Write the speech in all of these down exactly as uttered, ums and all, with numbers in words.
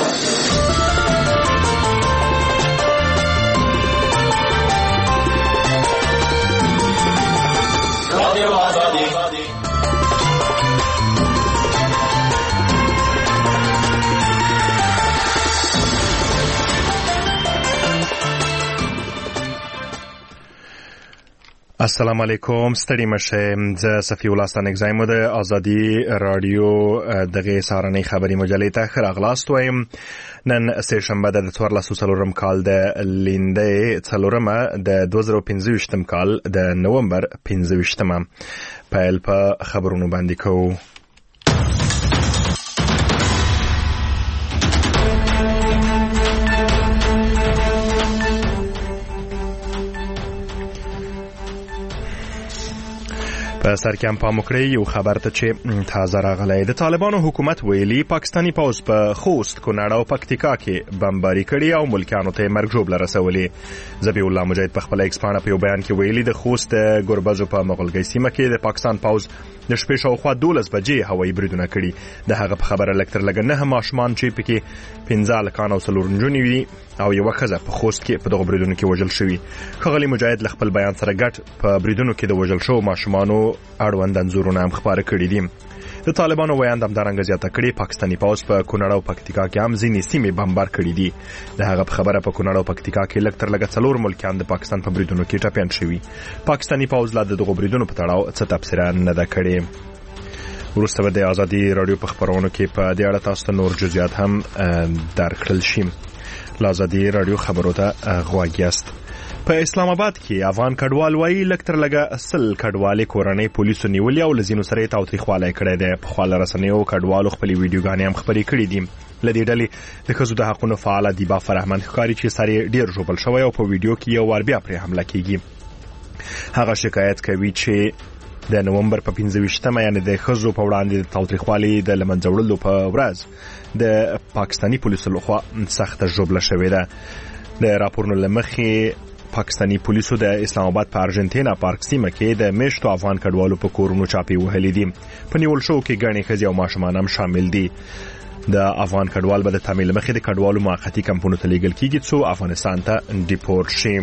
رادیو آزادی. السلام علیکم، ستړي مشه. زه صفی الله ستانک زایم د ازادي رادیو دغه سهارنۍ خبري مجلې ته ښه راغلاست وایم. نن سه شنبه د څوارلس څلورم کال د لیندې څلورمه د دوه زره پنځه ویشتم کال د نومبر پنځه ویشتمه. پیل په خبرونو باندې کوو. په سر کې هم پام وکړئ یو خبر ته چې تازه راغلی. د طالبانو حکومت ویلي پاکستاني پوځ په خوست، کونړ او پکتیکا کې بمباري کړې او ملکیانو ته مرګ ژوبله رسولې. ذبیح الله مجاهد په خپل ایکس پاڼه په یو بیان کې ویلي د خوست د ګربزو په مغلګۍ سیمه کې د پاکستان پوځ د شپې شاوخوا دولس بجې هوایي بریدونه کړي. د هغه په خبره لږ تر لږه نهه ماشومان چې پکې پنځه هلکان او څلور نجونې وي او یوه ښځه په خوست کې په دغو بریدونو کې وژل شوي. ښاغلي مجاهد له خپل بیان سره ګډ په بریدونو کې د وژل شوو ماشومانو اړوند انځورونه هم خپاره کړي دي. د طالبانو ویاند همدارنګه زیاته کړې پاکستاني پوځ په کونړ او پکتیکا کې هم ځینې سیمې بمبار کړي دي. د هغه په خبره په کونړ او پکتیکا کې لږ تر لږه څلور ملکیان د پاکستان په بریدونو کې ټپیان شوي. پاکستاني پوځ لا د دغو بریدونو په تړاو څه تبصره نه ده کړې. وروسته به د ازادي رادیو په خبرونو کې په دې اړه تاسو ته نور جزئیات هم درکړل شي. لازادي رادیو خبرو ته غوږ یاست. په اسلام آباد کې افغان کډوال وایي لږ تر لږه سل کډوالې کورنۍ پولیسو نیولې او له ځینو سره یې تاوتریخوالی کړی دی. پخوا له رسنیو کډوالو خپلې ویډیوګانې هم خپرې کړي دي. له دې ډلې د ښځو د حقونو فعاله دیبا فرهمند ښکاري چې سر یې ډېر ژوبل شوی او په ویډیو کې یو وار بیا پرې حمله کېږي. هغه شکایت کوي چې د نومبر په پنځه ویشتمه یعنې د ښځو په وړاندې د تاوتریخوالي د له منځه وړلو په ورځ د پاکستاني پولیسو لخوا سخته ژوبله شوې ده. د راپورونو له مخې پاکستاني پولیسو د اسلام آباد په ارجنټینا پارک سیمه کې د میشتو افغان کډوالو په کورونو چاپې وهلې دي. په نیول شوو کې ګڼې ښځې او ماشومان هم شامل دي. د افغان کډوال به د تعمیر له مخې د کډوالو موقتي کمپونو ته لیږل کېږي څو افغانستان ته ډیپورټ شي.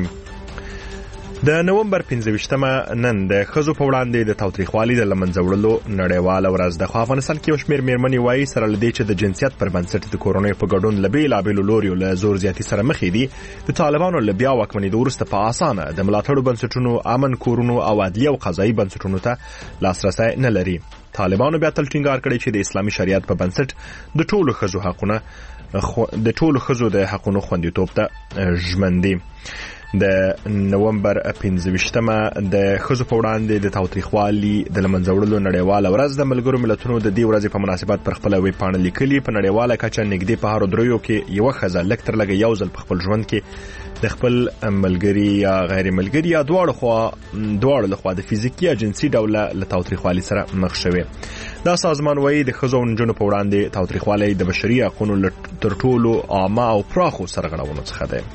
د نومبر پنځه ویشتمه نن د ښځو په وړاندې د تاوتریخوالي د له منځه وړلو نړیواله ورځ ده. خو افغانستان کې یو شمېر مېرمنې وایي سره له دې چې د جنسیت پر بنسټ د کورنیو په ګډون له بېلابېلو لوریو له زور زیاتي سره مخې دي، د طالبانو له بیا واکمنېدو وروسته په اسانه د ملاتړو بنسټونو، امن کورونو او عدلي او قضایي بنسټونو ته لاسرسی نه لري. طالبانو بیا تل ټینګار کړی چې د اسلامي شریعت په بنسټ د ټولو ښځو حقونه د ټولو ښځو د حقونو خوندیتوب ته ژمن دي. د نومبر پنځه ویشتمه د ښځو په وړاندې د تاوتریخوالي د له منځه وړلو نړیواله ورځ د ملګرو ملتونو د دې ورځې په مناسبت پر خپله ویبپاڼه لیکلي. په نړیواله کچه نږدې په هرو دریو کې یوه ښځه لږ تر لږه یو ځل په خپل ژوند کې د خپل ملګري یا غیر ملګري یا دواړو خوا دواړو لخوا د فزیکي یا جنسي ډوله له تاوتریخوالي سره مخ شوې. دا سازمان وایي د ښځو او نجونو په وړاندې تاوتریخوالی د بشري حقونو تر ټولو عامه او پراخو سرغړونو څخه دی.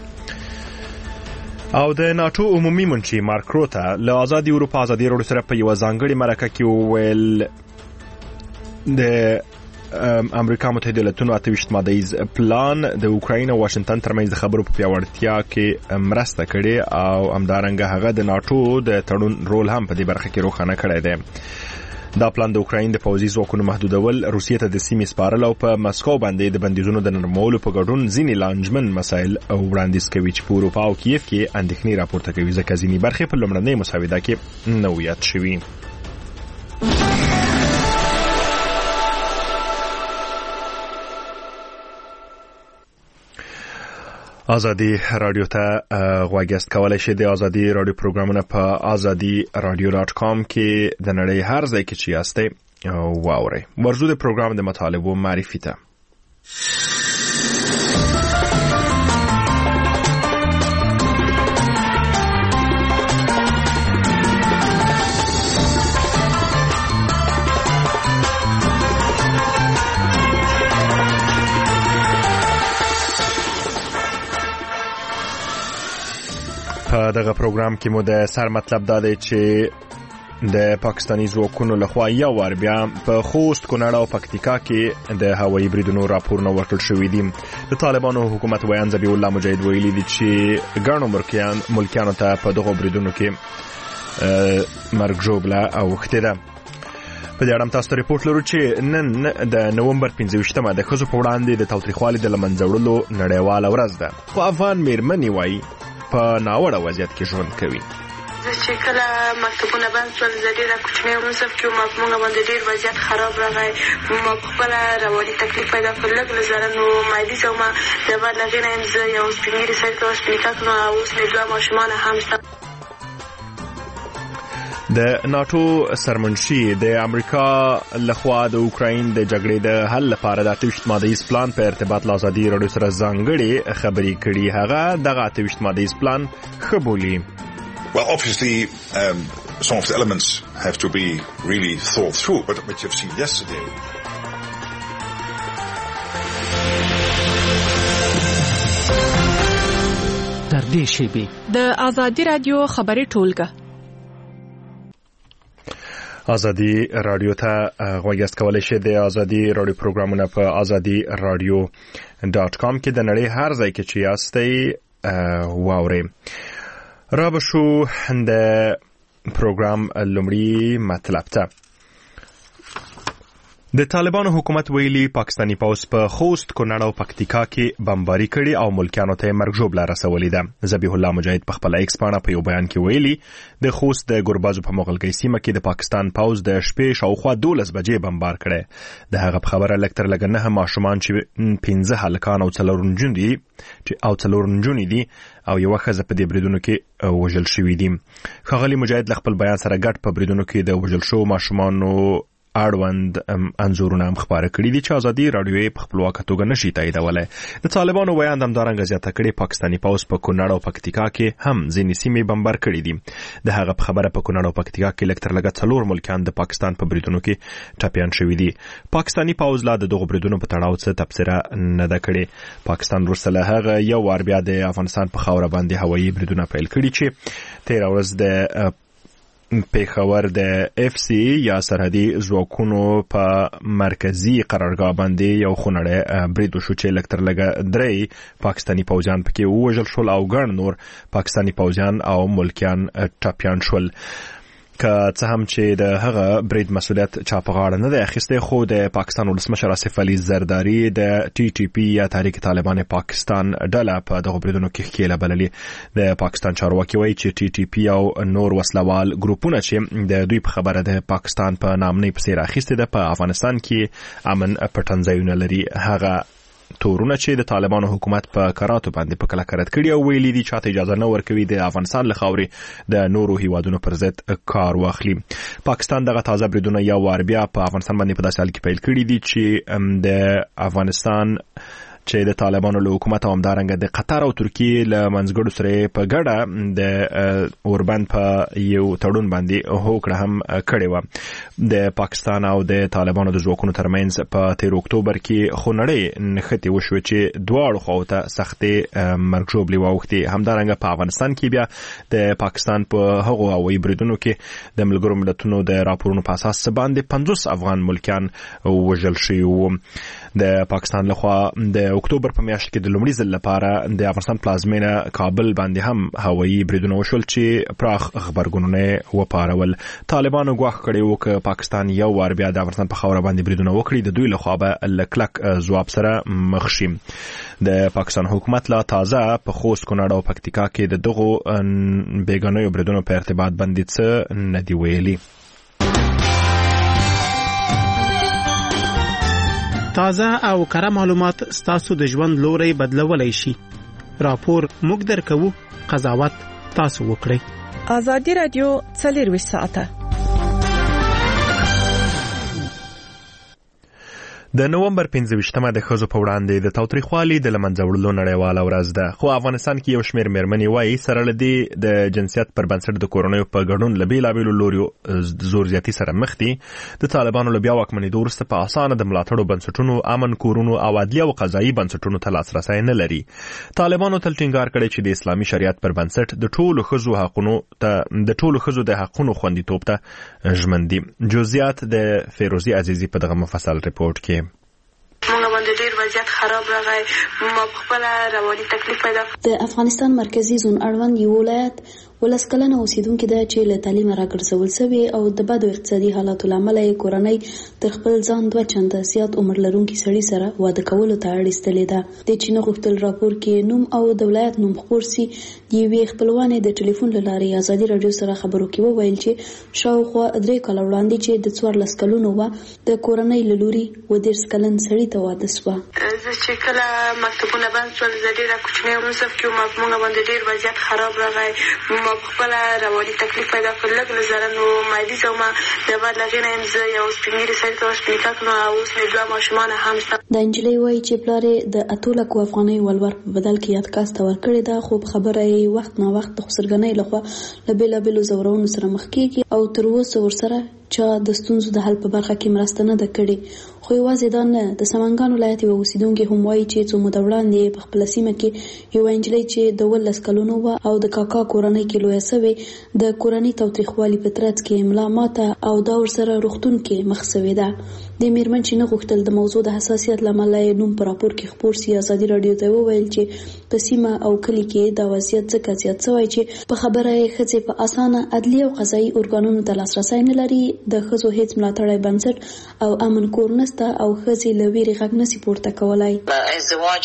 او د ناتو عمومي منشي مارک روته له آزادي اروپا آزادي راډیو سره په یوه ځانګړې مرکه کې وویل د امریکا متحده ایالاتونو اته ویشت مادهیز پلان د اوکراین او واشنگټن ترمنځ د خبرو په پیاوړتیا کې مرسته کړې او همدارنګه هغه د ناتو د تړون رول هم په دې برخه کې روښانه کړی دی. دا پلان د اوکراین د پوځي ځواکونو محدودول، روسیې ته د سیمې سپارل او په مسکو باندې د بندیزونو د نرمولو په ګډون ځینې لانجمن مسایل او وړاندیز کوي چې په اروپا او کیف کې اندېښنې راپورته کوي ځکه ځینې برخې په لومړنۍ مسوده کې نه وو یاد شوي. آزادي رادیو ته غوږ یاست. کولی شئ د آزادي رادیو پروګرامونه په آزادي رادیو ډاټ کام کې د نړۍ هر ځای کې چې یاستئ واورئ. ورځو د پروګرام د مطالبو معرفي ته. په دغه پروګرام کې مو د سر مطلب دا دی چې د پاکستاني ځواکونو لخوا یو وار بیا په خوست، کونړ او پکتیکا کې د هوایي بریدونو راپورونه ورکړل شوي دي. د طالبانو حکومت ویان ذبیح الله مجاهد ویلي دي چې ګڼو ملکیان ملکیانو ته په دغو بریدونو کې مرګ ژوبله اوښتې ده. په دې اړه هم تاسو ته ریپورټ لرو چې نن د نومبر پنځه ویشتمه د ښځو په وړاندې د تاوتریخوالي د له منځه وړلو نړیواله ورځ ده. خو افغان میرمنې وایي په ناوړه وضعیت کې ژوند کوي. زه چې کله مکتبونه بند شول، زه ډېره کوچنۍ وم، صف کې وم، زموږ باندې ډېر وضعیت خراب راغی. ما په خپله رواني تکلیف پیدا کړ، لږ له زره نو مایلیزه ومه. د بعد له هغې نه یم زه یو سپین ږیري سړي ته سپین نکاح کړم او اوس مې دوه ماشومان هم شته. د ناتو سرمنشي د امریکا لخوا د اوکراین د جګړې د حل لپاره د اته ویشت ماده پلان په ارتباط له ازادي راډیو سره ځانګړې خبرې کړي. هغه دغه اته ویشت ماده پلان ښه بولي. Well, obviously, um, some of the elements have to be really thought through, but what you've seen yesterday. تر دې شیبې د ازادي راډیو خبري ټولګه ازادي راډیو ته غوږ کولای شئ. د ازادي راډیو پروګرامونه په ازادي راډیو ډاټ کام کې د نړۍ هر ځای کې چې یاستئ واورئ. را بشو د پروګرام لومړی مطلب ته. د طالبانو حکومت ویلي پاکستاني پوځ په خوست، کونړ او پکتیکا کې بمباري کړي او ملکیانو ته مرګ ژوبله رسولې ده. ذبیح الله مجاهد په خپل ایکس پاڼه په یو بیان کې ویلي د خوست د ګربازو په مغلګۍ سیمه کې د پاکستان پوځ د شپې شاوخوا دولس بجې بمبار کړي. د هغه په خبره لږ تر لږه نهه ماشومان چې پنځه هلکان او څلور نجونې دي او څلور نجونې دي او یوه ښځه په دې بریدونو کې وژل شوي دي. ښاغلي مجاهد له خپل بیان سره ګډ په بریدونو کې د وژل شوو ماشومانو اړوند انځورونه هم خپاره کړي دي چې ازادي راډیو په خپلواکه توګه نشي تاییدولی. د طالبانو ویان همدارنګه زیاته کړې پاکستاني پوځ په کونړ او پکتیکا کې هم ځینې سیمې بمبار کړي دي. د هغه په خبره په کونړ او پکتیکا کې لږ تر لږه څلور ملکیان د پاکستان په بریدونو کې ټپیان شوي دي. پاکستاني پوځ لا د دغو بریدونو په تړاو څه تبصره نه ده کړې. پاکستان وروسته له هغه یو وار بیا د افغانستان په خاوره باندې هوایي بریدونه پیل کړي چې تېره ورځ د پیښور د اف سی یا سرحدي ځواکونو په مرکزي قرارګاه باندې یو خونړی برید وشو چې لږ تر لږه درې پاکستاني پوځیان پکې ووژل شول او ګڼ نور پاکستاني پوځیان او ملکیان ټپیان شول. که څه هم چې د هغه برید مسؤلیت چا په غاړه نه دی اخیستی، خو د پاکستان ولسمشر آصف علي زرداري د ټي ټي پي یا تحریک طالبان پاکستان ډله په دغو بریدونو کې ښکېله بللې. د پاکستان چارواکي وایي چې ټي ټي پي او نور وسلوال ګروپونه چې د دوی په خبره د پاکستان په نامنۍ په څېر اخیستې ده په افغانستان کې امن پټنځایونه لري. هغه تورونه چې د طالبانو حکومت په کراتو باندې په کلکه رد کړي او ویلي دي چاته اجازه نه ورکوي د افغانستان له خاورې د نورو هیوادونو پر ضد کار واخلي. پاکستان دغه تازه بریدونه یو وار بیا په افغانستان باندې په داسې حال کې پیل کړي دي چې د افغانستان چې د طالبانو له حکومت او همدارنګه د قطر او ترکیې له منځګړو سره په ګډه د اوربند په یو تړون باندې هوکړه هم کړې وه. د پاکستان او د طالبانو د ځواکونو ترمنځ په تیر اکتوبر کې خونړۍ نښتې وشوې چې دواړو خواو ته سختې مرګ ژوبلې واوښتې. همدارنګه په افغانستان کې بیا د پاکستان په هغو هوایي بریدونو کې د ملګرو ملتونو د راپورونو په اساس باندې پنځوس افغان ملکیان وژل شوي وو. د پاکستان لخوا د اکتوبر په میاشت کې د لومړي ځل لپاره د افغانستان پلازمینه کابل باندې هم هوایي بریدونه وشول چې پراخ خبرګونونه وپارول. طالبانو ګواښ کړی و که پاکستان یو وار بیا د افغانستان په خاوره باندې بریدونه وکړي د دوی لخوا به له کلک ځواب سره مخ شي. د پاکستان حکومت لا تازه په خوست، کونړ او پکتیکا کې د دغو بیګانیو بریدونو په ارتباط باندې څه نه دی ویلي. تازه او کره معلومات ستاسو د ژوند لوري بدلولای شي. راپور موږ درکوو، قضاوت تاسو وکړئ. ازادي راډیو څلورویشت ساعته د نومبر پنځه ویشتمه د ښځو په وړاندې د تاوتریخوالي د له منځه وړلو نړیواله ورځ ده، خو افغانستان کې یو شمېر مېرمنې وایي سره له دې د جنسیت پر بنسټ د کورنیو په ګډون له بېلابېلو لوریو زور زیاتي سره مخ دي. د طالبانو له بیا واکمنېدو وروسته په اسانه د ملاتړو بنسټونو، امن کورونو او عدلي او قضایي بنسټونو ته لاسرسی نه لري. طالبانو تل ټینګار کړی چې د اسلامي شریعت پر بنسټ د ټولو ښځو حقونو ته د ټولو ښځو د حقونو خوندیتوب ته ژمن دي. جزئیات د فیروزي عزیزي په دغه مفصل ریپورت کې. موږ باندې ډیر وضعیت خراب راغی، ما خپل رواني تکلیف پیدا. د افغانستان مرکزی زون اړوند یو ولایت ولس کلنه اوسیدونکو ده چې له تعلیم راګرځول شوی او د بدو اقتصادي حالاتو لامل یې کورنۍ تر خپل ځان دوه چنده زیات عمر لرونکي سړي سره واده کولو ته اړ ایستلې ده. د چین غوښتل راپور کې نوم او د ولایت نوم خپور سي. د یوې خپلوانې د ټلیفون له لارې ازادي راډیو سره خبرو کې وویل چې شاوخوا درې کاله وړاندې چې د څوارلس کلونو وه د کورنۍ له لوري اووه دېرش کلن سړي ته واده شوه. زه چې کله مکتبونه بند شول زه ډېره کوچنۍ وم، صف کې وم، موږ باندې ډېر وضعیت خراب راغی، ما خپل رواني تکلیف پیدا کړ. لږ نظره نو مایلیزه ومه، د بعد له هغې نه یم زه یو سپینګیري سړي ته وسپینکه کړم او اوس مې دوه ماشومان هم شته. دا نجلۍ وایي چې پلار یې د اتو لکو افغانیو ولور په بدل کې یادکاس ته ورکړې ده، خو په خبره یې وخت نا وخت د خسرګنۍ لخوا له بېلابېلو ځورونو سره مخ کېږي او تر اوسه ورسره چا د ستونزو د حل په برخه کې مرسته نه ده کړې. خو یوازې دا نه، د سمنګان ولایت یوه اوسیدونکې هم وایي چې څو موده وړاندې په خپله سیمه کې یوه نجلۍ چې د اوولس کلونو وه او د کاکا کورنۍ کې لویه سوې د کورني تاوتریخوالي په ترڅ کې املا ماته او دا ورسره روغتون کې مخ سوې ده. د مېرمن چې نه غوښتل د موضوع د حساسیت له امله یې نوم په راپور کې خپور سي، ازادي راډیو ته وویل چې په سیمه او کلي کې دا وضعیت ځکه زیات شوی چې په خبره یې ښځې په اسانه عدلي او قضایي ارګانونو ته لاسرسی نه لري، د ښځو هیڅ ملاتړی بنسټ او امن کور نسته او ښځې له ویرې غږ نسي پورته کولای. ازدواج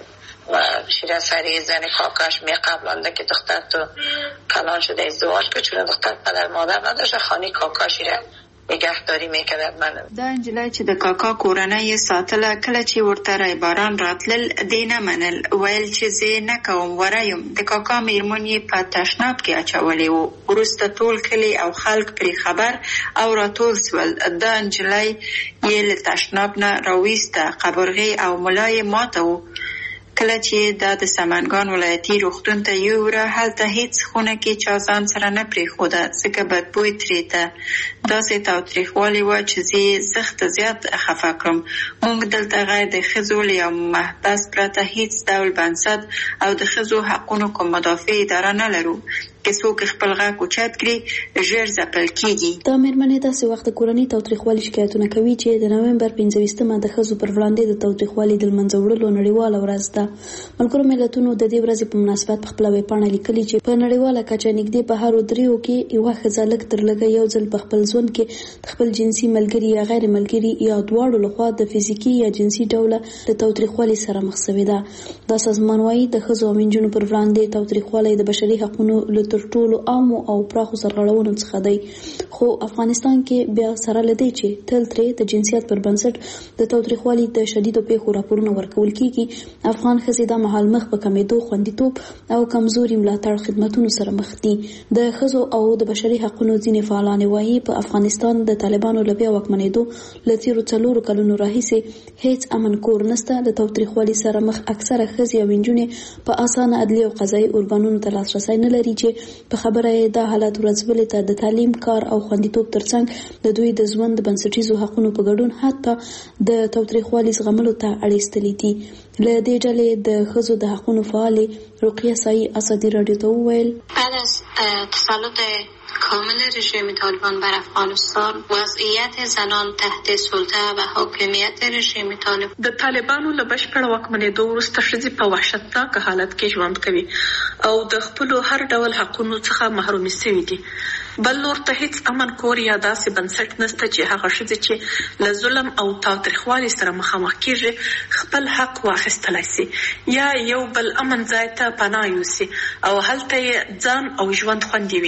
شیرین سری زن کاکاش می قبل که دختر تو کلان شده ازدواج که چون دختر پدر مادر نداشته خانی کاکاش را نگهداری میکرد. من دا انجلای چې د کاکا کورنۍ ساتله، کله چې ورته رایباران راتلل دی نه منل، ویل چې زه نه کوم ورایم. د کاکا میرمن یې په تشناب کې اچولې وو. وروسته ټول کلی او خلک پرې خبر او راټول سول. دا انجلای یې له تشناب نه راویسته، قبرغې او ملا یې ماته وو. کله چې دا د سمنګان ولایتي روغتون ته یووړه، هلته هیڅ خونه کې چا ځان سره نه پرېښوده ځکه بدبوی ترې ته. داسې تاوتریخوالی وه چې زه یې سخت زیات خفه کړم. موږ دلته غیر د ښځو له یو محبس پرته هیڅ ډول بنسټ او د ښځو حقونو کوم مدافع اداره نه لرو. که څوک خپل غږ اوچت کړي ژر ځپل کېږي. دا مېرمنې داسې وخت د کورني تاوتریخوالي شکایتونه کوي چې د نومبر پنځه ویشتمه د ښځو پر وړاندې د تاوتریخوالي د له منځه وړلو نړیواله ورځ ده. ملګرو ملتونو د دې ورځې په مناسبت په خپله ویبپاڼه لیکلي چې په نړیواله کچه نږدې په هرو دریو کې یوه ښځه لږ تر لږه یو ځل په خپل ژوند کې د خپل جنسي ملګري یا غیر ملګري یا دواړو لخوا د فزیکي یا جنسي ډوله د تاوتریخوالي سره مخ شوې ده. دا سازمان وایي د ښځو او نجونو پر وړاندې تاوتریخوالی د بشري حقونو له تر ټولو عامو او پراخو سرغړونو څخه دی. خو افغانستان کې بیا سره لدی چې تل ترې د جنسیت پر بنسټ د تاوتریخوالي د شدیدو پیښو راپورونه ورکول کیږي. افغان ښځې دا مهال مخ په کمیدو، خوندیتوب او کمزوري ملاتړ خدمتونو سره مخ دي. د ښځو او د بشري حقونو ځینې فعالان وایي په افغانستان د طالبانو له بیا واکمنېدو له تېرو څلورو کلونو راهیسې هیڅ امن کور نسته. د تاوتریخوالي سره مخ اکثره ښځې او نجونې په اسانه عدلي او قضایي ارګانونو ته لاسرسی نه لري چې په خبره یې دا حالت ورځبلې ته د تعلیم، کار او خوندیتوب ترڅنګ د دوی د ژوند د بنسټیزو حقونو په ګډون حتی د تاوتریخوالي زغملو ته اړ ایستلي دي. له دې ډلې د ښځو د حقونو فعالې رقیه سایي ازادي راډیو ته وویل بعد از تسلط کامل رژیم طالبان بر افغانستان وضعیت زنان تحت سلطه و حاکمیت رژیم طالب د طالبانو له بشپړ واکمنېدو وروسته ښځې په وحشتناک حالت کې ژوند کوي او د خپلو هر ډول حقونو څخه محرومې شوي دي. بل نور ته هیڅ امن کور یا داسې بنسټ نشته چې هغه ښځې چې له ظلم او تاوتریخوالي سره مخامخ کېږي خپل حق واخیستلی سي یا یو بل امن ځای ته پناه یوسي او هلته یې ځان او ژوند خوندي وي.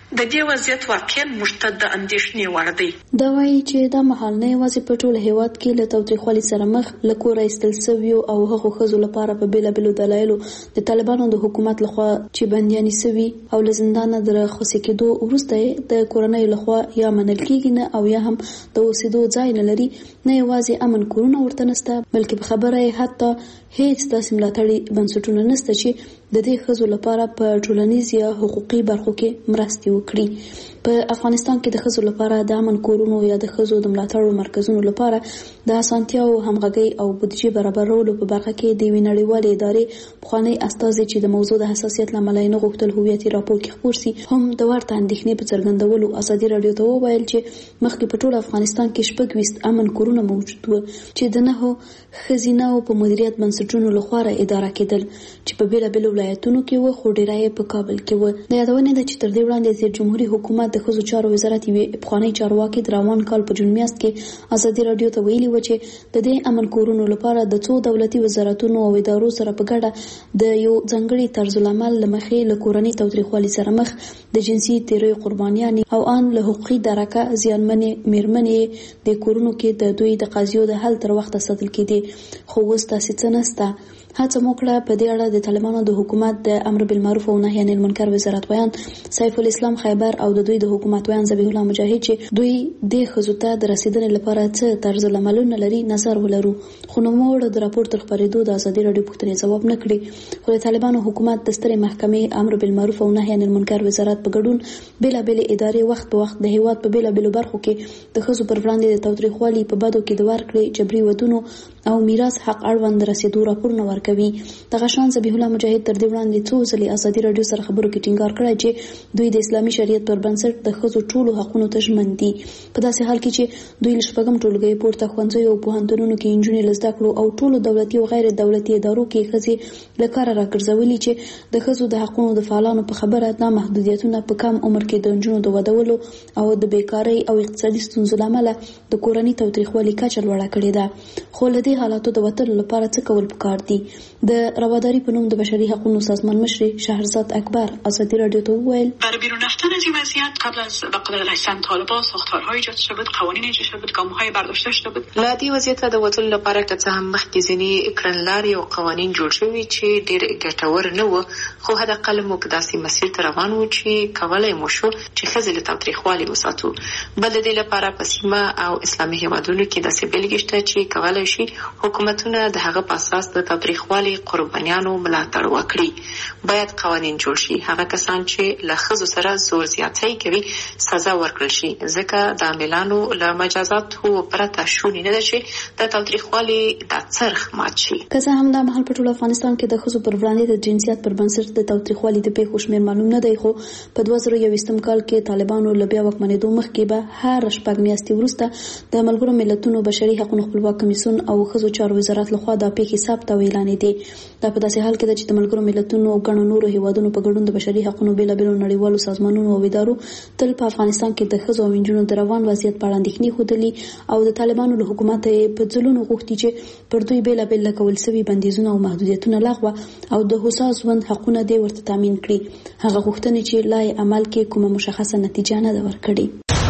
د دې وضعیت واقعا موږ ته د اندېښنې وړ دی. دا وایي چې دا مهال نه یوازې په ټول هیواد کې له تاوتریخوالي سره مخ له کوره ایستل سویو او هغو ښځو لپاره په بېلابېلو دلایلو د طالبانو د حکومت لخوا چې بندیانې سوي او له زندانه د راخوسي کېدو وروسته د کورنۍ لخوا یا منل کېږي نه او یا هم د اوسېدو ځای نه لري، نه یوازې امن کورونه ورته نشته بلکې په خبره یې حتی هیڅ داسې ملاتړي بنسټونه نشته چې د دې ښځو لپاره په ټولنیز یا حقوقي برخو کې مرستې وکړي. په افغانستان کې د ښځو لپاره د امن کورونو یا د ښځو د ملاتړ مرکزونو لپاره د اسانتیاو همغږي او بودیجې برابرولو په برخه کې د یوې نړیوالې ادارې پخوانی استازي چې د موضوع د حساسیت له امله نه غوښتل هویتي راپور کې خپور سي هم د ورته اندېښنې په څرګندولو ازادي راډیو ته وویل چې مخکې په ټول افغانستان کې شپږ ویشت امن کورونه موجود وو چې د نهو ښځیناو په مدیریت بنسټونو لخوا اداره کېدل چې په بېلابېلو ولایتونو کې وو، خو ډېری یې په کابل کې وو. د یادونې ده چې تر دې وړاندې د جمهوریت حکومت د ښځو چارو وزارت یوې پخوانۍ چارواکي د روان کال په جون میاشت کې ازادي راډیو ته ویلي و چې د دې امن کورونو لپاره د څو دولتي وزارتونو او ادارو سره په ګډه د یو ځانګړي طرز العمل له مخې له کورنۍ تاوتریخوالي سره مخ د جنسي تیریو قربانیانې او ان له حقوقي درکه زیانمنې میرمنې د کورونو کې د دوی د قضیو د حل تر وخته ساتل کېدي، خو اوس داسې څه نشته. هڅه مو کړه په دې اړه د طالبانو د حکومت د امر بالمعروف او نهي عن المنکر وزارت ویان سیف الاسلام خیبر او د دوی د حکومت ویان ذبیح الله مجاهد چې دوی د ښځو ته د رسیدنې لپاره څه طرز العملونه لري نظر ولرو، خو نوموړ د راپور تر خپرېدو د ازادي راډیو پوښتنې ځواب نه کړي. خو د طالبانو حکومت د سترې محکمې امر بالمعروف او نهي عن المنکر وزارت په ګډون بېلابېلې ادارې وخت په وخت د هیواد په بېلابېلو برخو کې د ښځو پر وړاندې د تاوتریخوالي په بدو کې د ورکړې جبري ودونو او میراث حق اړوند رسیدو راپورونه ورکوي. دغه شان ذبیح الله مجاهد تر دې وړاندې څو ځلې ازادي راډیو سره خبرو کې ټینګار کړی چې دوی د اسلامي شریعت پر بنسټ د ښځو ټولو حقونو ته ژمن دي، په داسې حال کې چې دوی له شپږم ټولګي پورته ښوونځیو او پوهنتونونو کې نجونې له زده کړو او ټولو دولتي او غیر دولتي ادارو کې ښځې له کاره راګرځولي چې د ښځو د حقونو د فعالانو په خبره دا محدودیتونه په کم عمر کې د نجونو د ودولو او د بیکارۍ او اقتصادي ستونزو له امله د کورنۍ تاوتریخوالي کچه لوړه کړې ده. خو له دې حالاتو د وتلو لپاره څه کول پکار دي؟ د رواداری په نوم د بشري حقوقو سازمان مشر شهرزاد اکبر ازادی رادیو ته وویل برای بیرون رفتن از این وضعیت قبل از به قدرت رسیدن طالبان ساختارهای ایجاد شده بود، قوانین ایجاد شده بود، گام‌های برداشته شده بود. لا دې وضعیت د وتلو لپاره که څه هم مخکې ځینې کړنلارې او قوانین جوړ شوي چې ډېر ګټور نه وو، خو حداقل موږ داسې مسیر ته روان وو چې کولی مو شو چې ښځې له تاوتریخوالي وساتو. بل د دې لپاره په سیمه او اسلامي هېوادونو کې داسې بېلګې شته چې کولی شي حکومتونه د هغه په اساس د تاوتریخوالي قربانیانو ملاتړ وکړي. باید قوانین جوړ شي، هغه کسان چې له ښځو سره زور زیاتی کوي سزا ورکړل شي، ځکه د عاملانو له مجازاتو پرته شونې نه ده چې د تاوتریخوالي دا څرخ مات شي. که څه هم دا مهال په ټول افغانستان کې د ښځو پر وړاندې د جنسیت پر بنسټ د تاوتریخوالي د پیښو شمېر معلوم نه دی، خو په دوه زره یوویشتم کال کې طالبانو له بیا واکمنېدو مخکې به هر شپږ میاشتې وروسته د ملګرو ملتونو بشري حقوقو خپلواک کمیسیون او ښځو چارو وزارت لخوا دا پیښې ثبت او اعلانېدې. دا په داسې حال کې ده چې د ملګرو ملتونو او ګڼو نورو هیوادونو په ګډون د بشري حقوقو بېلابېلو نړیوالو سازمانونو او ادارو تل په افغانستان کې د ښځو او نجونو د روان وضعیت په اړه اندېښنې ښودلي او د طالبانو له حکومته یې په ځلونو غوښتي چې پر دوی بېلابېل لګول سوي بندیزونه او محدودیتونه لغوه او د هوسا ژوند حقونه دې ورته تامین کړي، هغه غوښتنې چې لا یې عمل کې کومه مشخصه نتیجه نه ده ورکړې.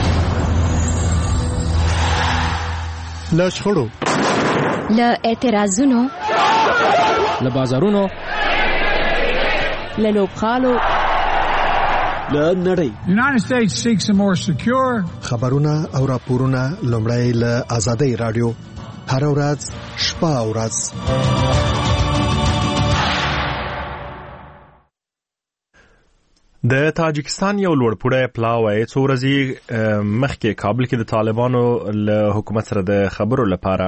له شخړو، له اعتراضونو، له بازارونو، له لوبخالو، له نړۍ United States seeks a more secure خبرونه او راپورونه لومړی له ازادي رادیو هر ورځ شپه او ورځ. د تاجکستان یو لوړپوړی پلاوی څو ورځې مخکې کابل کې د طالبانو له حکومت سره د خبرو لپاره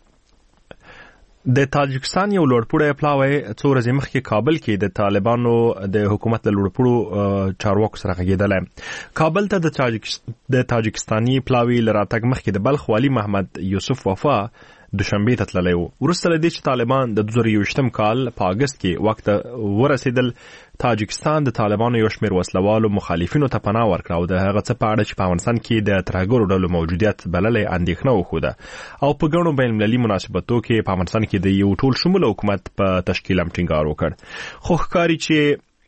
د تاجکستان یو لوړپوړی پلاوی څو ورځې مخکې کابل کې د طالبانو د حکومت له لوړپوړو چارواکو سره غږېدلی. کابل ته د د تاجکستاني پلاوی له راتګ مخکې د بلخ والي محمد یوسف وفا دوشنبې ته تللی و. وروسته له دې چې طالبان د دوه زره یوویشتم کال په اګست کې وخت ورسېدل، تاجکستان د طالبانو یو شمېر وسلوالو مخالفینو ته پناه ورکړه او د هغه څه په اړه چې په افغانستان کې د ترهګرو ډلو موجودیت بللی اندېښنه وښوده او په ګڼو بین المللي مناسبتو کې په افغانستان کې د یو ټول شموله حکومت په تشکیل هم ټینګار وکړ. خو ښکاري چې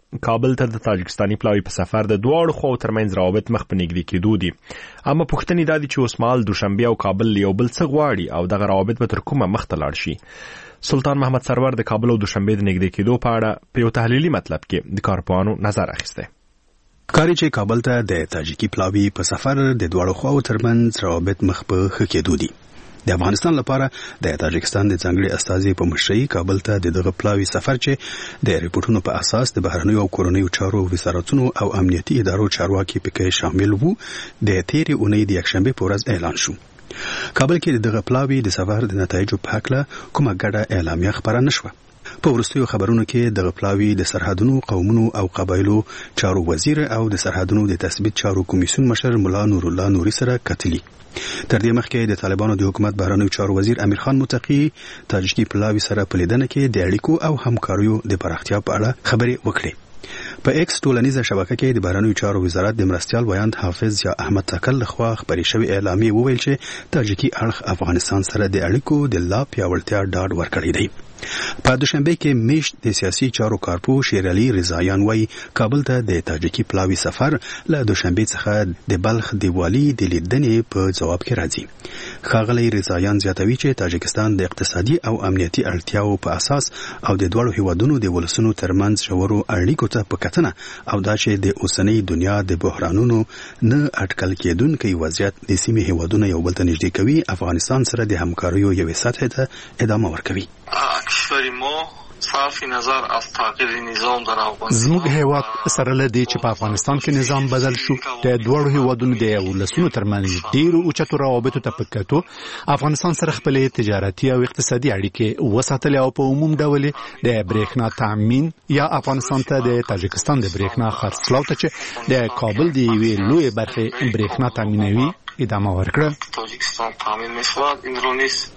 کابل ته د تاجکستاني پلاوي په سفر د دواړو خواو ترمنځ روابط مخ په نږدې کېدو دي. اما پوښتنې دا دي چې اوس مهال دوشنبه او کابل یو بل څه غواړي او دغه روابط به تر کومه مخ ته لاړ شي. سلطان محمد سرور د کابل او دوشنبه د نږدې کېدو په اړه په یو تحلیلي مطلب کې د کارپوهانو نظر اخیسته. کاری چې کابل ته د تاجیکي پلاوي په سفر د دواړو خواو ترمنځ روابط مخ په ښه کېدو دي. د افغانستان لپاره د تاجکستان د ځانګړي استازي په مشرۍ کابل ته د دغه پلاوي سفر چې د ریپورتونو په اساس د بهرنیو او کورنیو چارو وزارتونو او امنیتي ادارو چارواکي پکې شامل وو د تیرې اونۍ د یکشنبه په ورځ اعلان شو. کابل کې دغه پلاوي د سفر د نتایجو په هکله کومه ګډه اعلامیه خبره نشوه. په وروستیو خبرونو کې د پلاوي د سرحدونو قومونو او قبایلو چارو وزیر او د سرحدونو د تثبیت چارو کمیسیون مشر مولا نور الله نوري سره کتلي. تر دې مخکې د طالبانو د حکومت بهرنیو چارو وزیر امیر خان متقی تاجیکي پلاوي سره په لیدنه کې د اړیکو او همکاریو د پراختیا په اړه خبرې وکړې. په ایکس ټولنیزه شبکه کې د بهرنیو چارو وزارت د مرستیال ویاند حافظ یا احمد تکل لخوا خبرې شوې اعلامیه وویل چې تاجیکي اړخ افغانستان سره د اړیکو د لا پیاوړتیا ډاډ ورکړی دی. په دوشنبه کې میشت د سیاسي چارو کارپو شیر علي رضایان وایي کابل ته د تاجیکي پلاوي سفر له دوشنبه څخه د بلخ د والي د لیدنې په جواب کې راځي. ښاغلی رضایان زیاتوي چې تاجکستان د اقتصادي او امنیتي اړتیاو په اساس او د دوړو هیوادونو د ولسونو ترمنځ ژورو اړیکو ته په کتنه او دا چې د اوسنۍ دنیا د بحرانونو نه اټکل کېدونکي وضعیت د سیمې هیوادونو یو بل ته نږدې کوي افغانستان سره د همکاریو یوې سطحې ته ادامه ورکوي. کشور ما صرف نظر از تغییر نظام در افغانستان زموږ هیواد سره لدی چې په افغانستان کې نظام بدل شو د دوړو هیوادونو د ولسونو ترمنځ ډیرو اوچتو روابطو ته پکاتو افغانستان سره خپل تجارتي او اقتصادي اړیکې وساتل او په عموم ډول د برېښنا تامین یا افغانستان ته د تاجکستان د برېښنا خرڅلاو ته چې د کابل د یوې لوی برخې برېښنا تامینوي ادامه ورکړه. تاجکستان تامین می‌شود این رو نیست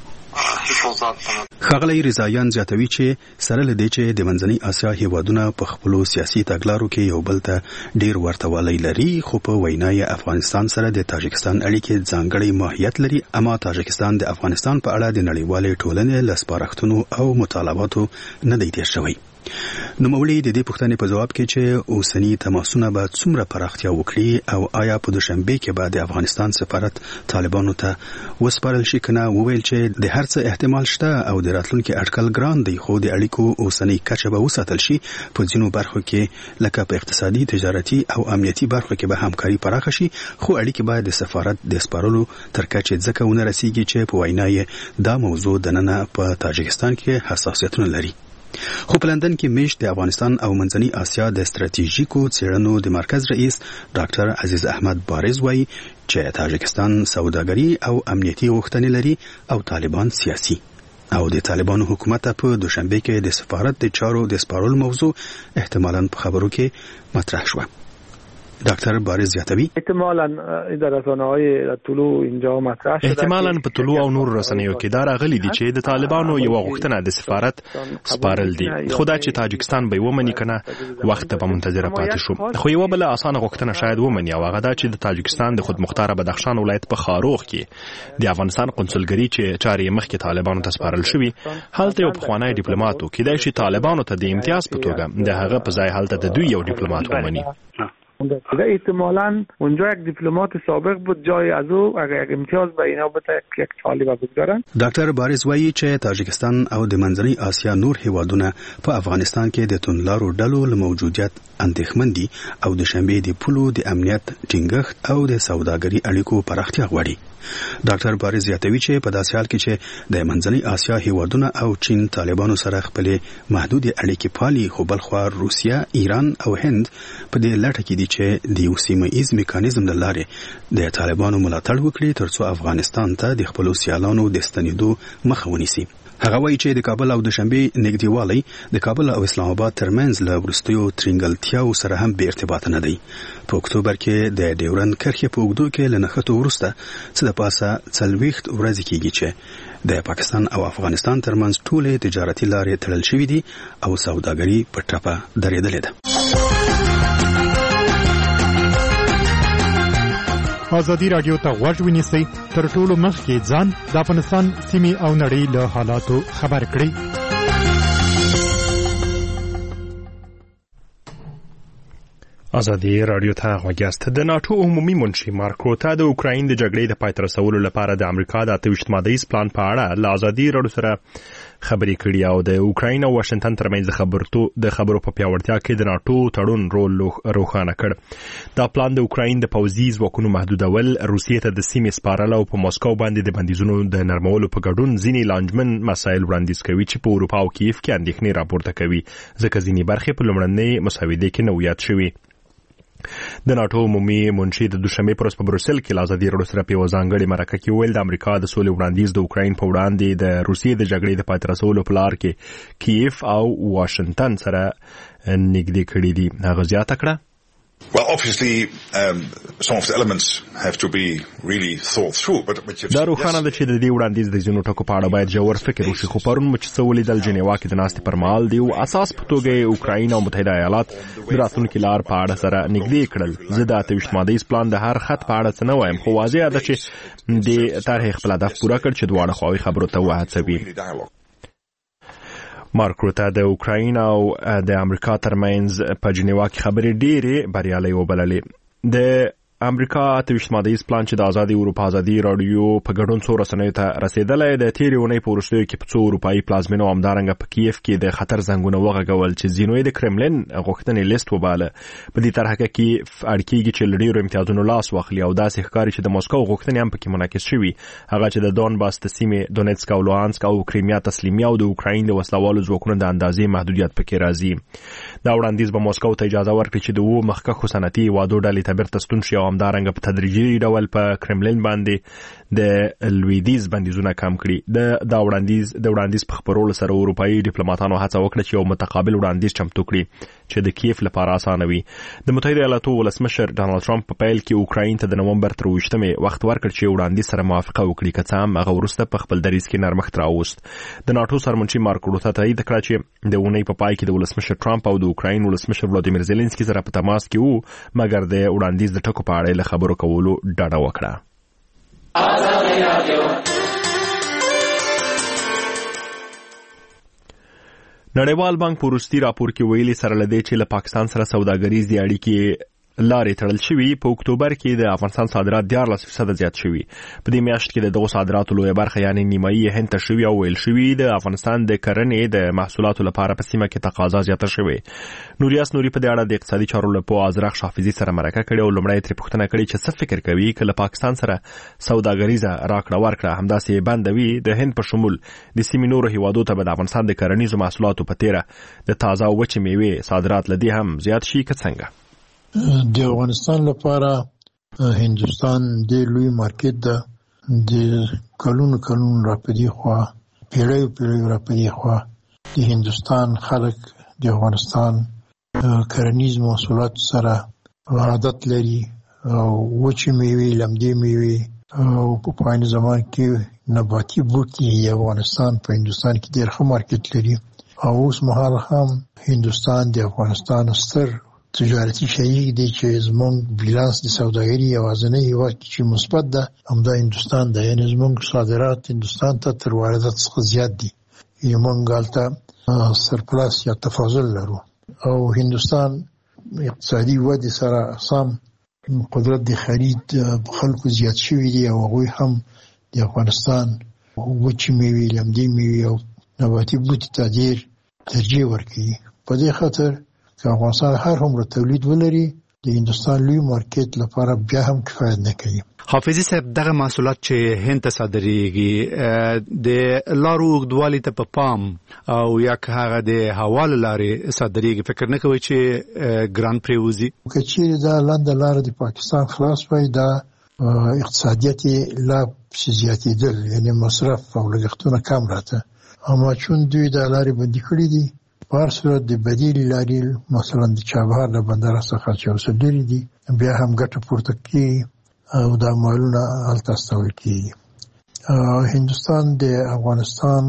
ښاغلی رضایان زیاتوي چې سره له دې چې د منځنۍ اسیا هیوادونه په خپلو سیاسي تګلارو کې یو بل ته ډیر ورتهوالی لري خو په وینا یې افغانستان سره د تاجکستان اړیکې ځانګړی ماهیت لري اما تاجکستان د افغانستان په اړه د نړیوالې ټولنې له سپارښتنو او مطالباتو نه دی تیر شوی. نوموړي د دې پوښتنې په جواب کې چې اوسنی تماسونه به څومره پراختیا وکړي او آیا په دوشنبه کې به د افغانستان سفارت طالبانو ته وسپارل شي کنه وویل چې د هر څه احتمال شته او د راتلونکي اټکل ګران دی خو د اړیکو اوسنی کچه به وساتل شي. په ځینو برخو کې لکه په اقتصادي تجارتي او امنیتي برخو کې به همکاري پراخه شي خو اړیکې باید د سفارت د سپارلو تر کچې ځکه ونه رسیږي چې په وینا یې دا موضوع د نن په تاجکستان کې حساسیتونه لري. خو په لندن کې میشت د افغانستان او منځنۍ اسیا د ستراتیژیکو څېړنو د مرکز رئیس ډاکټر عزیز احمد بارز وایي چې تاجکستان سوداګري او امنیتي غوښتنې لري او طالبان سیاسي او د طالبانو حکومت په دوشنبه کې د سفارت د چارو د سپارلو موضوع احتمالاً په خبرو کې مطرح شوه. دکتر بارز زیاتوي احتمالاً در رسانه‌های طلوع اینجا مطرح شده احتمالاً په طلوع او نور رسنیو کې دا راغلي دي چې د طالبانو یو غوښتنه د سفارت سپارل دي خدا چې تاجکستان به ومني کنه وخت به منتظر پاتې شو. خو یو بل اسانه غوښتنه شاید ومني او هغه دا چې د تاجکستان د خودمختار بدخشان ولایت په خاروخ کې د افغانستان قونسلګری چې چارې مخکې طالبانو ته سپارل شوی هلته یو پخوانی ډیپلوماټ کېدای شي طالبانو ته د امتیاز په توګه د هغه په ځای هلته د دوی یو ډیپلوماټ ومني. احتمالاً اونجا یک دیپلمات سابق بود جای از او اگر یک امتیاز به اینا بده یک طالب بگذارن. ډاکټر بارز وایي چې تاجکستان او د منځنۍ اسیا نور هیوادونه په افغانستان کې د تونلارو ډلو له موجودیت اندېښمن دي او د شنبې د پولو د امنیت ټینګښت او د سوداګري اړیکو پراختیا غواړي. ډاکټر بارز زیاتوي چې په داسې حال کې چې د منځنۍ اسیا هیوادونه او چین طالبانو سره خپل محدود اړیکې پالي خو بلخوا روسیا ایران او هند په دې لټه کې دي چې د یو سیمه ایز میکانیزم د لارې د طالبانو ملاتړ وکړي ترڅو افغانستان ته د خپل سیالانو د ستنېدو مخه ونیسي. هغه وایي چې د کابل او د شنبې نږدېوالی د کابل او اسلام آباد ترمنځ له وروستیو ترینګلتیاو سره هم بې ارتباطه نه دی. په اکتوبر کې د ډیورن کرښې په اوږدو کې له نښتو وروسته څه د پاسه څلوېښت ورځې کېږي چې د پاکستان او افغانستان ترمنځ ټولې تجارتي لارې تړل شوي دي او سوداګري په ټپه درېدلې ده. ازادي رادیو ته غوږ ونیسئ تر ټولو مخکې ځان د افغانستان سیمې او نړۍ له حالاتو خبر کړئ. ازادي رادیو ته غوږی است. د ناتو عمومي منشي مارک روته د اوکراین د جګړې د پای ته رسولو لپاره د امریکا د اته ویشت مادهیز پلان په اړه له ازادي رادیو سره خبرې کړې او د اوکراین او واشنگټن ترمنځ خبرتو د خبرو په پیاوړتیا کې د ناتو تړون رول روښانه کړ. دا پلان د اوکراین د پوځي ځواکونو محدودول، روسیې ته د سیمې سپارل او په ماسکو باندې د بندیزونو د نرمولو په ګډون ځینې لانجمن مسایل وړاندیز کوي چې په اروپا او کیف کې اندېښنې راپورته کوي، ځکه ځینې برخې په لومړنۍ مسودې کې نو یاد شوي. د ناتو عمومي منشي د دوشنبه پر ورځ په بروسل کې له ازادي رادیو سره په وزانګړي مرکه کې ویل د امریکا د سولې وړاندیز د اوکراین په وړاندې د روسیې د جګړې د پای ته رسولو په لار کې کیف او واشنگټن سره نږدې کړي دي. هغه زیاته کړه Well, obviously, um, some of the elements have to be really thought through, but but دا روښانه ده چې د دې وړاندیز د ځینو ټکو په اړه باید ژور فکر وشي، خو پرون مو چې څه ولیدل جنیوا کې د ناستې پر مهال د یو اساس په توګه اوکراین او متحده ایالات د راتلونکي لار په اړه سره نږدې کړل. زه د اته ویشت مادهیز پلان د هر خط په اړه څه نه وایم، خو واضح ده چې د طرح خپل هدف پوره کړ چې دواړه خواوې خبرو ته وهڅوي. مارک روته د اوکراین او د امریکا ترمنځ په جنیوا کې خبرې ډېرې بریالۍ وبللې. د امریکا اته ویشت مادهیز پلان چې د ازادي اروپا ازادي رادیو په ګډون څو رسنیو ته رسیدلی د تېرې اونۍ په وروستیو کې په څو اروپایي پلازمینو همدارنګه په کیف کې د خطر زنګونه وغږول چې ځینو یې د کرملین غوښتنې لیست وباله. په دې طرحه کې اړ کېږي چې له ډېرو امتیازونو لاس واخلي او داسې ښکاري چې د موسکو غوښتنې هم پکې منعکس شوي، هغه چې د دونباس د سیمې دونیتسک او لوهانسک او کریمیا تسلیمي او د اوکراین د وسلوالو ځواکونو د اندازې محدودیت پکې راځي. دا وړاندیز به موسکو ته اجازه ورکړي چې د اوو مخکښو صنعتي هیوادو ډلې ته بیرته ستون شي او همدارنګه په تدریجي ډول په کرملین باندې د لویدیز بندیزونه کم کړي. د دا وړاندیز د وړاندیز په خبرولو سره اروپایي ډیپلوماټانو هڅه وکړه چې یو متقابل وړاندیز چمتو کړي چې د کیف لپاره اسانه وي. د متحده ایالاتو ولسمشر ډانلډ ټرمپ په پیل کې اوکراین ته د نومبر تر اوویشتمې وخت ورکړ چې وړاندیز سره موافقه وکړي، که څه هم هغه وروسته په خپل دریځ کې نرمښت راوست. د ناتو سرمنشي مارک روته تایید کړه چې د اونۍ په پای کې د ولسمشر ټرمپ او د اوکراین ولسمشر ولادیمیر زيلنسکي سره په تماس کې وو، مګر د وړاندیز د ټکو په اړه له خبرو کولو ډډه وکړه. نړیوال بانک په وروستي راپور کې ویلي سره لدې چې له پاکستان سره سوداګریزې اړیکې لارې تړل شوي، په اکتوبر کې د افغانستان صادرات دیارلس فیصده زیات شوي. په دې میاشت کې د دغو صادراتو لویه برخه یعنې نیمایي هند ته شوي او ویل شوي د افغانستان د کرنې د محصولاتو لپاره په سیمه کې تقاضا زیاته شوې. نوریاس نوري په دې اړه د اقتصادي چارو له پوه ازرق شافزي سره مرکه کړې او لومړی ترې پوښتنه کړې چې څه فکر کوي که له پاکستان سره سوداګریزه راکړه ورکړه همداسې بنده وي د هند په شمول د سیمې نورو هیوادو ته به د افغانستان د کرنیزو محصولاتو په تیره د تازه او وچې میوې صادرات له دې هم زیات شي که څنګه؟ د افغانستان لپاره هندوستان د لوی مارکیټ ده، د کلونو کلونو راپدې خوا پیړیو پیړیو راپدې خوا د هندوستان خلک د افغانستان کرنیز محصولات سره عادت لري او وچې میوې، لمدې میوې او په پایین زمان کې نباتي بوټي د افغانستان په هندوستان کې ډېر ښه مارکیټ لري او اوس مهال هم هندوستان د افغانستان ستر تجارتي شریک دی چې زموږ بیلانس د سوداګري یوازینی هیواد چې مثبت ده همدا هندوستان ده، یعنې زموږ صادرات هندوستان ته تر واردات څخه زیات دي، یعنې موږ هلته سرپلس یا تفاضل لرو او هندوستان اقتصادي ودې سره سم قدرت د خرید خلکو زیات شوي دي او هغوی هم د افغانستان وچې میوې، لمدې میوې او نباتي بوټي ته ډېر ترجیح ورکوي. په دې خاطر که افغانستان هر هومره تولید ولري د هندوستان لوی مارکیټ لپاره بیا هم کفایت نه کوي. حافظي صاحب، دغه محصولات چې هند ته صادریږي د لارو اوږدوالي ته په پام او یا که هغه د هوا له لارې صادریږي، فکر نه کوئ چې ګران پرې وځي؟ که چیرې دا لنډه لاره د پاکستان خلاص وای دا اقتصادیت یې لا پسې زیاتېدل، یعنې مصرف او لګښتونه کم راته، اما چون دوی دا لارې بندي کړي دي په هر صورت د بدیلې لارې مثلا د چابهار له بندر څخه چې اوس لرې دي بیا هم ګټه پورته کېږي او دا مالونه هلته استول کېږي. هندوستان د افغانستان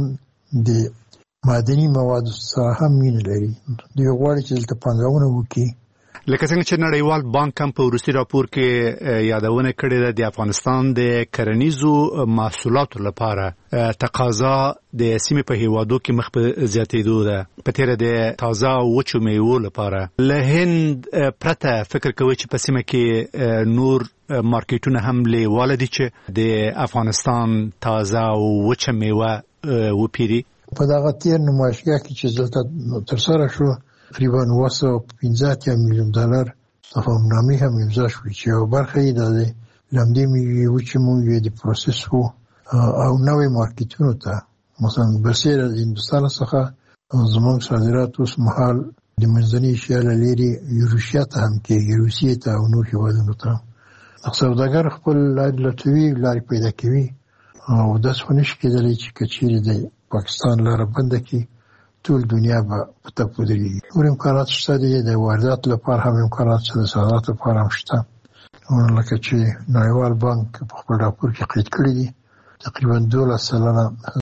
د معدني موادو سره هم مینه لري، دوی غواړي چې دلته پانګونه وکړي لکه څنګه چې نړیوال بانک هم په وروستي راپور کې یادونه کړې ده د افغانستان د کرنیزو محصولاتو لپاره تقاضا د سیمې په هیوادو کې مخ په زیاتېدو ده، په تیره د تازه او وچو میوو لپاره. له هند پرته فکر کوي چې په سیمه کې نور مارکیټونه هم لیواله دي چې د افغانستان تازه او وچه میوه وپیري؟ په دغه تیر نمایشګاه کې چې دلته ترسره شو تقریبا اوه سوه پنځه اتیا میلیون ډالر تفاهمنامې هم امضا شوې چې یوه برخه یې د لمدې میوې وچې میوې د پروسس وو او نوې مارکیټونو ته، مثلا برسېره د هندوستان څخه زموږ صادرات اوس مهال د منځنۍ ایشیا له لرې روسیې ته هم کېږي، روسیې ته او نور هېوادونو ته. سوداګر خپل عاید لټوي، لارې پیدا کوي او داسې خو نشي کېدلی چې که چېرې د پاکستان لاره بنده کړي ټول دنیا به په تګ ودرېږي. نور امکانات شته دي، د وارداتو لپاره هم امکانات شته، د صادراتو لپاره هم شته. لکه چې نړیوال بانک په خپل راپور کې قید کړي دي تقریبا دولس سلنه